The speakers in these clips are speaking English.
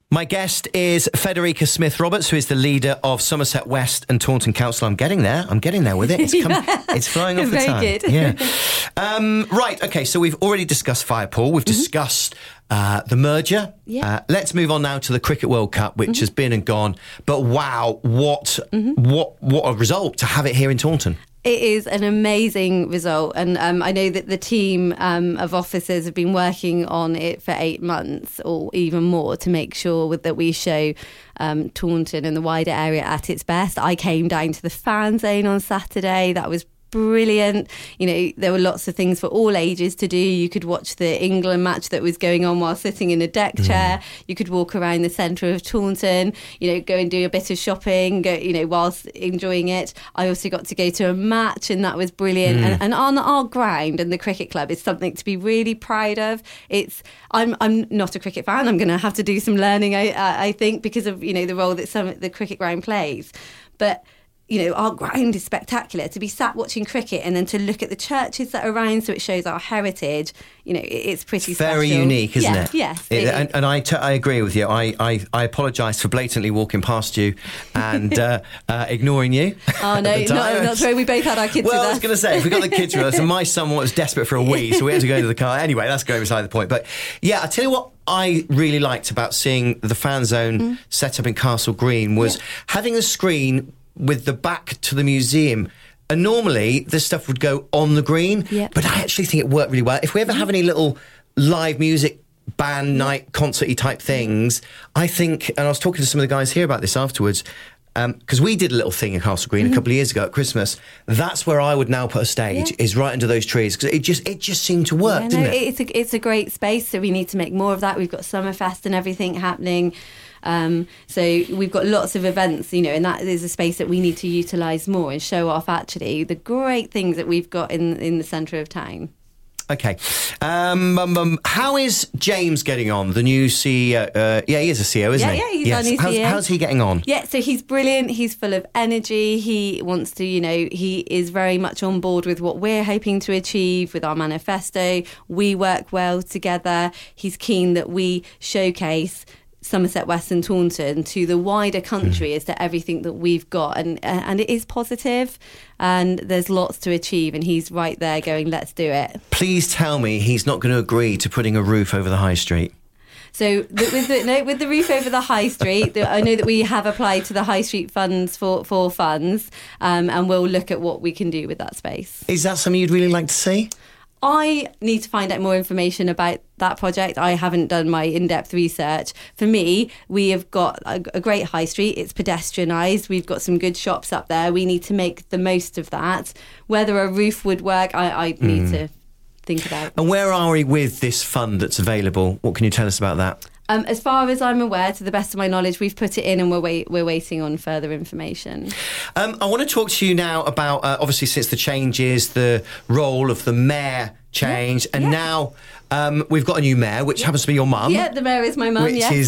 My guest is Federica Smith-Roberts, who is the leader of Somerset West and Taunton Council. I'm getting there with it. It's flying off the tongue. Very good. Yeah. Right, okay, so we've already discussed Firepool. We've discussed the merger. Yeah. Let's move on now to the Cricket World Cup, which has been and gone. But wow, what a result to have it here in Taunton. It is an amazing result, and I know that the team of officers have been working on it for 8 months or even more to make sure that we show Taunton and the wider area at its best. I came down to the fan zone on Saturday. That was brilliant. You know, there were lots of things for all ages to do. You could watch the England match that was going on while sitting in a deck chair. You could walk around the centre of Taunton, you know, go and do a bit of shopping, whilst enjoying it. I also got to go to a match, and that was brilliant. And on our ground, and the cricket club is something to be really proud of. I'm not a cricket fan. I'm going to have to do some learning, I think, because of, you know, the role that the cricket ground plays. But you know, our ground is spectacular. To be sat watching cricket and then to look at the churches that are around, so it shows our heritage. You know, it's pretty special. Very unique, isn't it? Yes. And I agree with you. I apologise for blatantly walking past you and ignoring you. Oh, no, not true. We both had our kids with us. Well, I was going to say, if we got the kids with us, and my son was desperate for a wee, so we had to go into the car. Anyway, that's going beside the point. But yeah, I tell you what I really liked about seeing the fan zone set up in Castle Green was having a screen with the back to the museum. And normally this stuff would go on the green, but I actually think it worked really well. If we ever have any little live music band night concert-y type things, I think, and I was talking to some of the guys here about this afterwards, because we did a little thing in Castle Green a couple of years ago at Christmas. That's where I would now put a stage, is right under those trees, because it just seemed to work, didn't it? It's a great space, so we need to make more of that. We've got Summerfest and everything happening. So we've got lots of events, you know, and that is a space that we need to utilise more and show off actually the great things that we've got in the centre of town. Okay. How is James getting on, the new CEO? He is a CEO, isn't he? Yeah, he's our new CEO. How's he getting on? Yeah, so he's brilliant. He's full of energy. He wants to, you know, he is very much on board with what we're hoping to achieve with our manifesto. We work well together. He's keen that we showcase Somerset West and Taunton to the wider country as to everything that we've got, and it is positive, and there's lots to achieve, and he's right there going, let's do it. Please tell me he's not going to agree to putting a roof over the high street. So with the roof over the high street, I know that we have applied to the high street funds for funds, and we'll look at what we can do with that space. Is that something you'd really like to see? I need to find out more information about that project. I haven't done my in-depth research. For me, we have got a great high street. It's pedestrianised. We've got some good shops up there. We need to make the most of that. Whether a roof would work, I need to think about. And where are we with this fund that's available? What can you tell us about that? As far as I'm aware, to the best of my knowledge, we've put it in and we're waiting on further information. I want to talk to you now about, obviously, since the changes, the role of the mayor changed, and now we've got a new mayor, which happens to be your mum. Yeah, the mayor is my mum,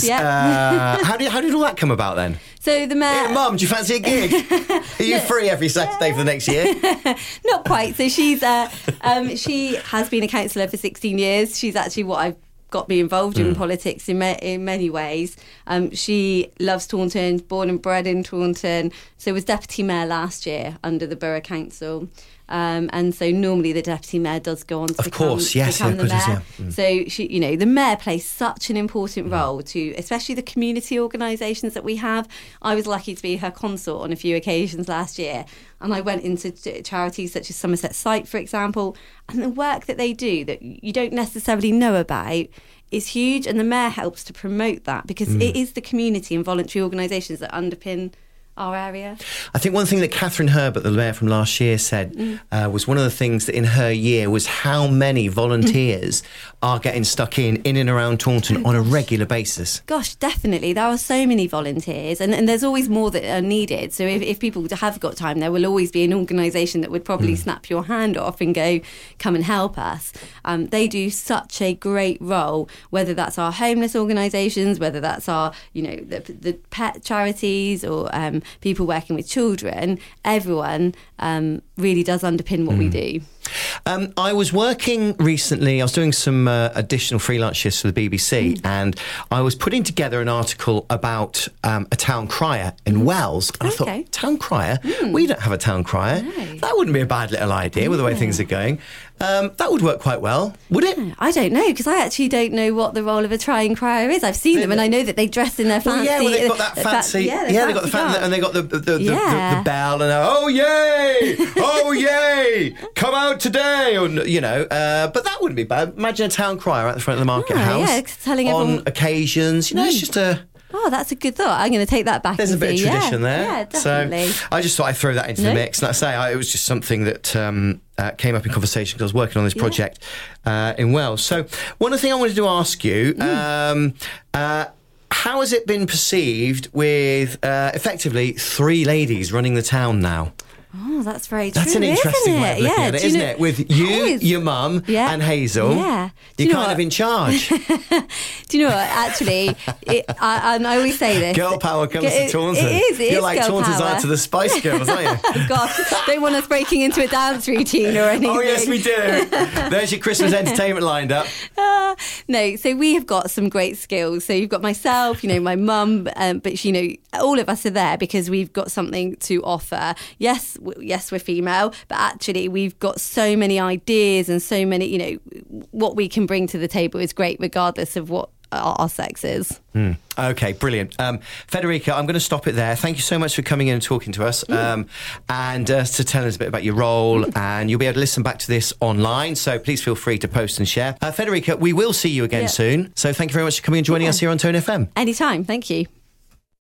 how did all that come about then? So the mayor... Hey, Mum, do you fancy a gig? Are you free every Saturday for the next year? Not quite. So she's she has been a councillor for 16 years. She's actually what I've got me involved in politics in many ways. She loves Taunton, born and bred in Taunton, so was deputy mayor last year under the Borough Council. And so normally the deputy mayor does go on to become the mayor. So she, you know, the mayor plays such an important role to, especially the community organisations that we have. I was lucky to be her consort on a few occasions last year, and I went into charities such as Somerset Sight, for example, and the work that they do that you don't necessarily know about is huge, and the mayor helps to promote that because it is the community and voluntary organisations that underpin our area. I think one thing that Catherine Herbert, the mayor from last year, said was one of the things that in her year was how many volunteers are getting stuck in and around Taunton on a regular basis. Gosh, definitely. There are so many volunteers, and there's always more that are needed. So if people have got time, there will always be an organisation that would probably snap your hand off and go, come and help us. They do such a great role, whether that's our homeless organisations, whether that's our, you know, the pet charities or people working with children. Everyone really does underpin what we do. I was working recently, I was doing some additional freelance shifts for the BBC, and I was putting together an article about a town crier in Wales. And I thought, town crier? We don't have a town crier. No. That wouldn't be a bad little idea with the way things are going. That would work quite well, would it? I don't know, because I actually don't know what the role of a town crier is. I've seen them, and I know that they dress in their fancy... Well, they've got that fancy... they've got the fancy... And they've got the bell, and oh, yay! Oh, yay! Come out today! And, but that wouldn't be bad. Imagine a town crier at the front of the market house. Telling everyone... On occasions. It's just a... Oh, that's a good thought. I'm going to take that back. There's a bit of tradition there. Yeah, definitely. So I just thought I'd throw that into the mix. Like I say, it was just something that came up in conversation because I was working on this project in Wales. So one thing I wanted to ask you, how has it been perceived with effectively 3 ladies running the town now? Oh, that's very true. That's an interesting way of looking at it, isn't it? With you, your mum, and Hazel, you're kind of in charge. Do you know what? Actually, I always say this. Girl power comes to Taunton. It is. You're like Taunton's answer to the Spice Girls, aren't you? Gosh, don't want us breaking into a dance routine or anything. Oh, yes, we do. There's your Christmas entertainment lined up. No, so we have got some great skills. So you've got myself, my mum, but all of us are there because we've got something to offer. Yes, we're female, but actually we've got so many ideas and so many, what we can bring to the table is great regardless of what our sex is. Okay, brilliant. Federica, I'm going to stop it there. Thank you so much for coming in and talking to us and to tell us a bit about your role. And you'll be able to listen back to this online, so please feel free to post and share. Federica, we will see you again soon. So thank you very much for coming and joining us here on Tone FM. Anytime. Thank you.